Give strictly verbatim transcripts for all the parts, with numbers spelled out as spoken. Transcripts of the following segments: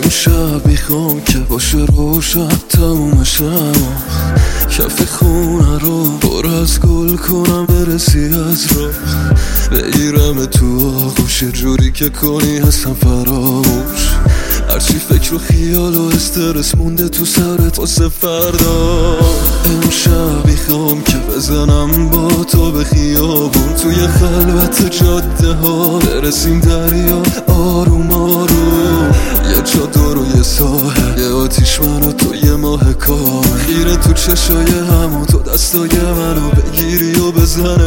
امشب میخوام که باشه روشن تموم شما، کف خونه رو پر از گل کنم برسی از رو، بگیرم تو آغوش جوری که کنی هستم فراموش، هرچی فکر و خیال و استرس مونده تو سرت واسه فردا. امشب میخوام که بزنم با تو به خیابون، توی خلوت جاده ها برسیم دریا آروم آروم، یه چادر و یه ساحل، یه آتیش من و تو یه ماه کار، خیره تو چشای همون، تو دستای منو بگیری و بزنه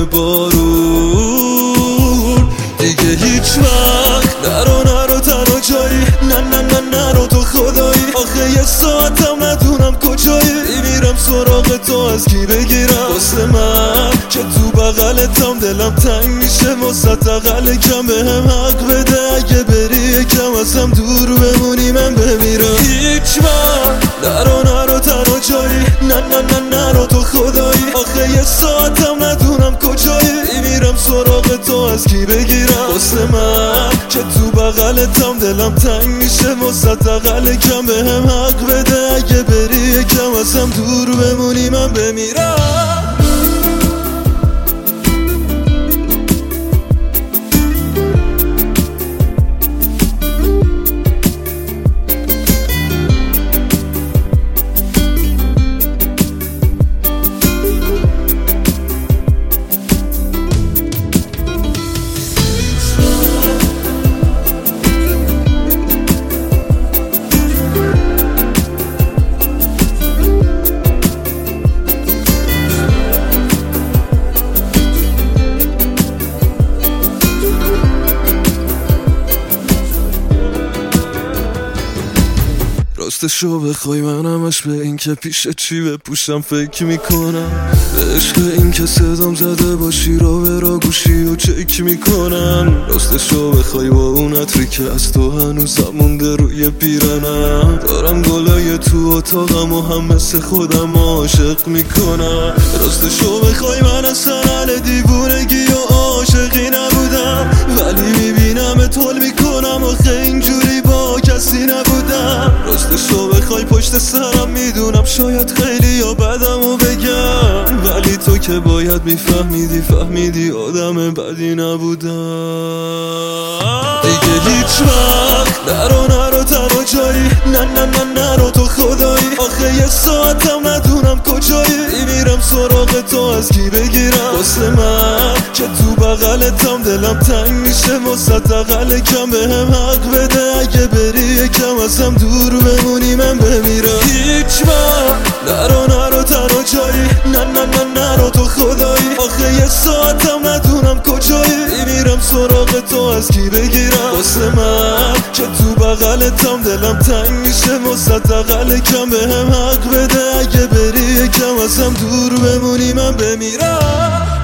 بارون. دیگه هیچ وقت نرو نرو تنها جایی، نه نه نه نرو تو خدایی، آخه یه ساعتم ندونم کجایی، میرم سراغ تو از کی بگیرم واسه من که تو بغلتم دلم تنگ میشه، واسه اقل کم بهم حق بده، اگه بری یکم ازم دور بمونی من بمیرم. هیچ وقت نرو نرو تنها جایی، نه نه نه نرو تو خدایی، آخه یه ساعتم ندونم کجایی، میرم سراغ تو از کی بگیرم واسه من که تو بغلتم دلم تنگ میشه، واسه اقل کم بهم حق بده، اگه بری یکم ازم دور بمونی من بمیرم. راستشو بخوای من همش به این که پیش چی بپوشم فکر میکنم، به عشق این که صدام زده باشی را به را گوشی و چک میکنم. راستشو بخوای با اون عطری که از تو هنوزم مونده روی پیرنم، دارم گلای تو اتاقم و هم مثل خودم عاشق میکنم. راستشو بخوای من اصلا اهل دیوونگی و عاشقی نبودم، ولی میبینم تول میکنم آخه اینجوری با کسی نبودم. راستشو بخوای پشت سرم میدونم شاید خیلی یا بدمو بگم، ولی تو که باید میفهمیدی فهمیدی آدم بدی نبودم. دیگه هیچ وقت نرو نرو تنها جایی، نه نه نه نرو تو خدایی، آخه یه ساعتم ندونم کجایی، میرم سراغ تو از کی بگیرم واسه من که تو بغلتم دلم تنگ میشه، واسه اقل کم بهم حق بده، اگه بری یکم ازم دور بمونی من بمیرم. هیچ وقت نرو نرو تنها جایی، نه نه نه نرو تو خدایی، آخه یه ساعتم ندونم کجایی، میرم سراغ تو از کی بگیرم واسه من که تو بغلتم دلم تنگ میشه، واسه اقل کم بهم حق بده، اگه بری یکم ازم دور بمونی من بمیرم.